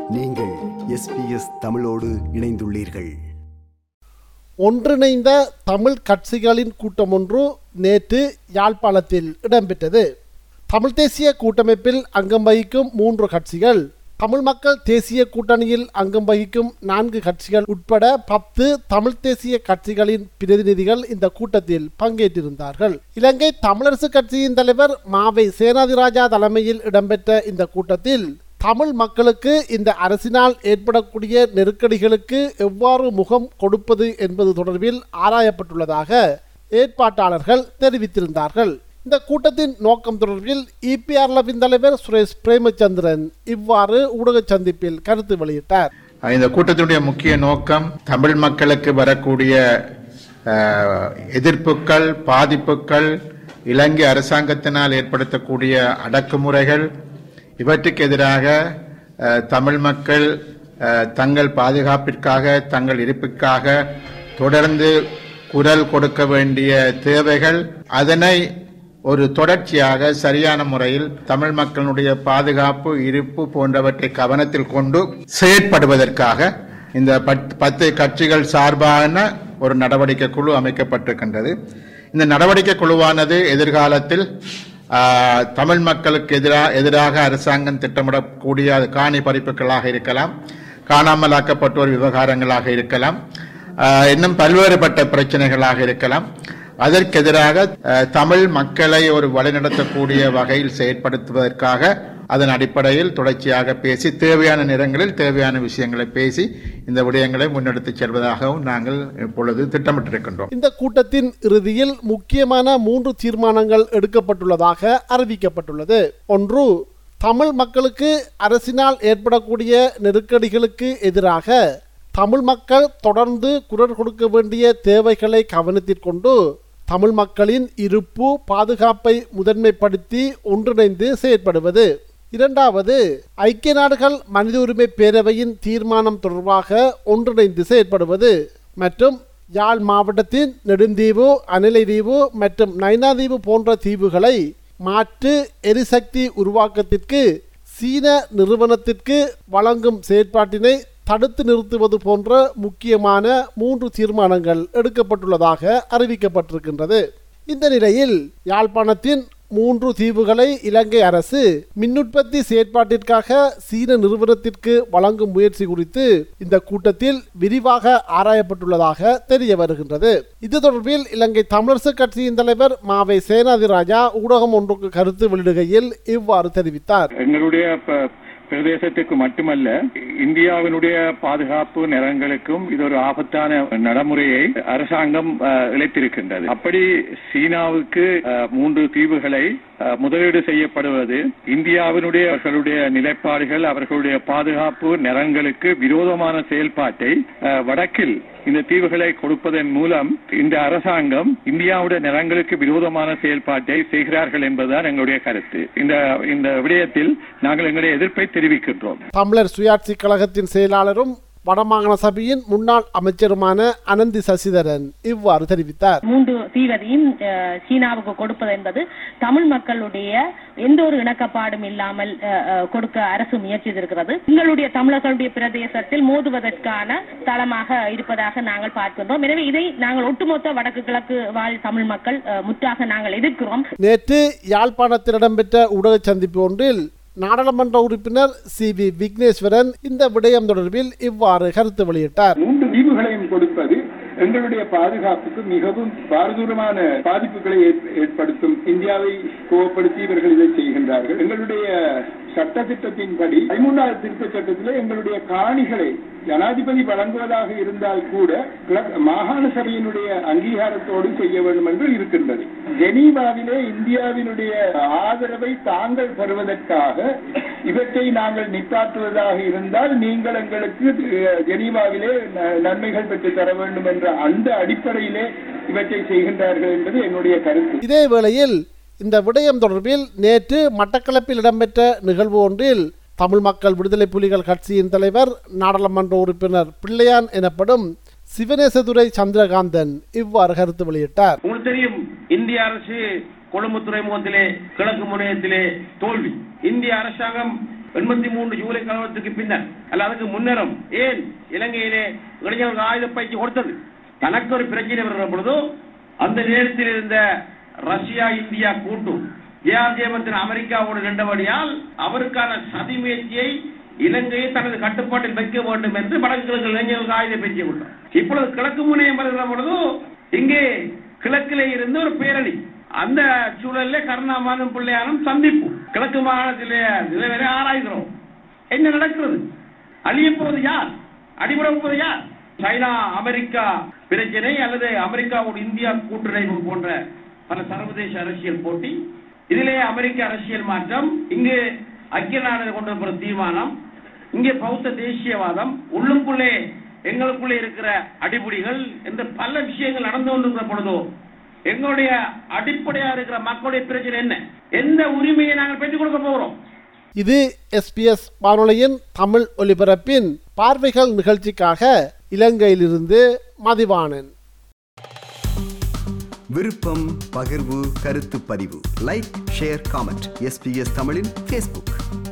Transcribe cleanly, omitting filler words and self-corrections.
நீங்கள் SBS தமிழோடு இணைந்துள்ளீர்கள். ஒன்றிணைந்த தமிழ் கட்சிகளின் கூட்டம் ஒன்று நேற்று யாழ்ப்பாணத்தில் இடம்பெற்றது. தமிழ் தேசிய கூட்டமைப்பில் அங்கம் வகிக்கும் 3 கட்சிகள், தமிழ் மக்கள் தேசிய கூட்டணியில் அங்கம் வகிக்கும் 4 கட்சிகள் உட்பட 10 தமிழ் தேசிய கட்சிகளின் பிரதிநிதிகள் இந்த கூட்டத்தில் பங்கேற்றிருந்தார்கள். இலங்கை தமிழரசு கட்சியின் தலைவர் மாவை சேனாதிராஜா தலைமையில் இடம்பெற்ற இந்த கூட்டத்தில் தமிழ் மக்களுக்கு இந்த அரசினால் ஏற்படக்கூடிய நெருக்கடிகளுக்கு எவ்வாறு முகம் கொடுப்பது என்பது தொடர்பில் ஆராயப்பட்டுள்ளதாக ஏற்பாட்டாளர்கள் தெரிவித்திருந்தார்கள். இந்த கூட்டத்தின் நோக்கம் தொடர்பில் EPRLவின் தலைவர் சுரேஷ் பிரேமச்சந்திரன் இவ்வாறு ஊடக சந்திப்பில் கருத்து வெளியிட்டார். இந்த கூட்டத்தினுடைய முக்கிய நோக்கம் தமிழ் மக்களுக்கு வரக்கூடிய எதிர்ப்புகள், பாதிப்புகள், இலங்கை அரசாங்கத்தினால் ஏற்படுத்தக்கூடிய அடக்குமுறைகள், இவற்றுக்கு எதிராக தமிழ் மக்கள் தங்கள் பாதுகாப்பிற்காக, தங்கள் இருப்புக்காக தொடர்ந்து குரல் கொடுக்க வேண்டிய தேவைகள், அதனை ஒரு தொடர்ச்சியாக சரியான முறையில் தமிழ் மக்களுடைய பாதுகாப்பு, இருப்பு போன்றவற்றை கவனத்தில் கொண்டு செயற்படுவதற்காக இந்த 10 கட்சிகள் சார்பான ஒரு நடவடிக்கை குழு அமைக்கப்பட்டிருக்கின்றது. இந்த நடவடிக்கை குழுவானது எதிர்காலத்தில் தமிழ் மக்களுக்கு எதிராக அரசாங்கம் திட்டமிடக்கூடிய காணி பறிப்புகளாக இருக்கலாம், காணாமலாக்கப்பட்டோர் விவகாரங்களாக இருக்கலாம், இன்னும் பல்வேறுபட்ட பிரச்சனைகளாக இருக்கலாம். அதற்கு எதிராக தமிழ் மக்களை ஒரு வழிநடத்தக்கூடிய வகையில் செயற்படுத்துவதற்காக அதன் அடிப்படையில் தொடர்ச்சியாக பேசி தேவையான நேரங்களில் தேவையான விஷயங்களை பேசி இந்த விடயங்களை முன்னெடுத்துச் செல்வதாகவும் நாங்கள் இப்பொழுது திட்டமிட்டிருக்கின்றோம். இந்த கூட்டத்தின் இறுதியில் முக்கியமான 3 தீர்மானங்கள் எடுக்கப்பட்டுள்ளதாக அறிவிக்கப்பட்டுள்ளது. ஒன்று, தமிழ் மக்களுக்கு அரசினால் ஏற்படக்கூடிய நெருக்கடிகளுக்கு எதிராக தமிழ் மக்கள் தொடர்ந்து குரல் கொடுக்க வேண்டிய தேவைகளை கவனத்தில் கொண்டு தமிழ் மக்களின் இருப்பு, பாதுகாப்பை முதன்மைப்படுத்தி ஒன்றிணைந்து செயற்படுவது. இரண்டாவது, ஐக்கிய நாடுகள் மனித உரிமை பேரவையின் தீர்மானம் தொடர்பாக ஒன்றிணைந்து செயற்படுவது மற்றும் யாழ் மாவட்டத்தின் நெடுந்தீவு, அணிலைதீவு மற்றும் நைனாதீவு போன்ற தீவுகளை மாற்று எரிசக்தி உருவாக்கத்திற்கு சீன நிறுவனத்திற்கு வழங்கும் செயற்பாட்டினை தடுத்து நிறுத்துவது போன்ற முக்கியமான 3 தீர்மானங்கள் எடுக்கப்பட்டுள்ளதாக அறிவிக்கப்பட்டிருக்கின்றது. இந்த நிலையில் யாழ்ப்பாணத்தின் 3 தீவுகளை இலங்கை அரசு மின்னுற்பத்தி செயற்பாட்டிற்காக சீன நிறுவனத்திற்கு வழங்கும் முயற்சி குறித்து இந்த கூட்டத்தில் விரிவாக ஆராயப்பட்டுள்ளதாக தெரிய வருகின்றது. இது தொடர்பில் இலங்கை தமிழரசு கட்சியின் தலைவர் மாவை சேனாதிராஜா ஊடகம் ஒன்றுக்கு கருத்து வெளியிடுகையில் இவ்வாறு தெரிவித்தார். எங்களுடைய பிரதேசத்துக்கு மட்டுமல்ல, இந்தியாவினுடைய பாதுகாப்பு நலன்களுக்கும் இது ஒரு ஆபத்தான நடைமுறையை அரசாங்கம் இழைத்திருக்கின்றது. அப்படி சீனாவுக்கு 3 தீவுகளை முதலீடு செய்யப்படுவது அவர்களுடைய நிலைப்பாடுகள், அவர்களுடைய பாதுகாப்பு நலன்களுக்கு விரோதமான செயல்பாட்டை வடக்கில் இந்த தீவுகளை கொடுப்பதன் மூலம் இந்த அரசாங்கம் இந்தியாவுடைய நலன்களுக்கு விரோதமான செயல்பாட்டை செய்கிறார்கள் என்பதுதான் எங்களுடைய கருத்து. இந்த விடயத்தில் நாங்கள் எங்களுடைய எதிர்ப்பை தெரிவிக்கின்றோம். தமிழர் சுயாட்சி கழகத்தின் செயலாளரும் வடமாகாண சபையின் முன்னாள் அமைச்சருமான அனந்தி சசிதரன் இவ்வாறு தெரிவித்தார். 3 தீவையும் சீனாவுக்கு கொடுப்பது என்பது தமிழ் மக்களுடைய எந்த ஒரு இணக்கப்பாடும் இல்லாமல் கொடுக்க அரசு முயற்சித்திருக்கிறது. எங்களுடைய தமிழர்களுடைய பிரதேசத்தில் மோதுவதற்கான தளமாக இருப்பதாக நாங்கள் பார்க்கின்றோம். எனவே இதை நாங்கள் ஒட்டுமொத்த வடக்கு கிழக்கு வாழ் தமிழ் மக்கள் முற்றாக நாங்கள் எதிர்க்கிறோம். நேற்று யாழ்ப்பாணத்தில் இடம்பெற்ற ஊடக சந்திப்பு ஒன்றில் நாடாளுமன்ற உறுப்பினர் CV விக்னேஸ்வரன் இந்த விடயம் தொடர்பில் இவ்வாறு கருத்து வெளியிட்டார். 3 தீவுகளையும் கொடுப்பது எங்களுடைய பாதுகாப்புக்கு மிகவும் பாரதூரமான பாதிப்புகளை ஏற்படுத்தும். இந்தியாவை கோவப்படுத்தி இவர்கள் இதை செய்கின்றார்கள். எங்களுடைய சட்டத்திட்டத்தின்படி 13வது திருத்த சட்டத்திலே எங்களுடைய காணிகளை ஜனாதிபதி வழங்குவதாக இருந்தால் கூட மாகாண சபையினுடைய அங்கீகாரத்தோடு செய்ய வேண்டும் என்று இருக்கின்றது. ஜெனீவாவிலே இந்தியாவினுடைய ஆதரவை தாங்கள் பெறுவதற்காக இவற்றை நாங்கள் நிப்பாட்டுவதாக இருந்தால் நீங்கள் எங்களுக்கு ஜெனீவாவிலே நன்மைகள் பெற்று தர வேண்டும் என்ற அந்த அடிப்படையிலே இவற்றை செய்கின்றார்கள் என்பது என்னுடைய கருத்து. இதே வேளையில் இந்த விடயம் தொடர்பில் நேற்று மட்டக்களப்பில் இடம்பெற்ற நிகழ்வு ஒன்றில் தமிழ் மக்கள் விடுதலை புலிகள் கட்சியின் தலைவர் நாடாளுமன்ற உறுப்பினர் பிள்ளையான் எனப்படும் சிவனேசதுரை சந்திரகாந்தன் இவ்வாறு கருத்து வெளியிட்டார். உங்களுக்கு தெரியும், இந்திய அரசு கொழும்பு துறைமுகத்திலே கிழக்கு முனையத்திலே தோல்வி. இந்திய அரசாங்கம் 83 ஜூலை கலவரத்துக்கு பின்னர் அல்ல அதுக்கு முன்னரும் ஏன் இலங்கையிலே இளைஞர்கள் ஆயுத பயிற்சி கொடுத்தது? தனக்கு ஒரு பிரச்சனை வருகிற பொழுதோ அந்த நேரத்தில் இருந்த ரஷ்யா இந்தியா கூட்டு ஜேஆர்ஜேமத்தின் அமெரிக்காவோடு நின்றபடியால் அவருக்கான சதி முயற்சியை இலங்கையை தனது கட்டுப்பாட்டில் வைக்க வேண்டும் என்று வடகிழக்கு இளைஞர்கள் ஆயுத பயிற்சி கொடுத்தார். இப்பொழுது கிழக்கு முனையம் வருகிற பொழுதோ இங்கே கிழக்கிலே இருந்து ஒரு பேரணி, அந்த சூழலில் கருணாமானும் பிள்ளையாரும் சந்திப்பு, கிழக்கு மாகாணத்திலே நிலவரை ஆராய்கிறோம். என்ன நடக்கிறது? அழியப்போவது யார்? அடிபடுவது யார்? சைனா அமெரிக்கா பிரச்சனை அல்லது அமெரிக்காவோடு இந்தியா கூட்டணிவு போன்ற பல சர்வதேச அரசியல் போட்டி, இதிலே அமெரிக்க அரசியல் மாற்றம், இங்கு ஐக்கிய நாடுகள் கொண்டு வர தீர்மானம், இங்கே பௌத்த தேசியவாதம், உள்ளுக்குள்ளே எங்களுக்குள்ளே இருக்கிற அடிப்படைகள் என்ற பல விஷயங்கள் நடந்து கொண்டிருக்கிற பொழுதோ எங்களுடைய அடிப்படையா இருக்கிற மக்களுடைய பிரச்சனை என்ன? எந்த உரிமையை நாங்கள் பெற்றுக் கொடுக்க போகிறோம்? இது SBS வானொலியின் தமிழ் ஒலிபரப்பின் பார்வைகள் நிகழ்ச்சிக்காக இலங்கையிலிருந்து மதிவாணன். விருப்பம், பகிர்வு, கருத்து பதிவு, லைக், ஷேர், காமெண்ட். SBS தமிழின் Facebook.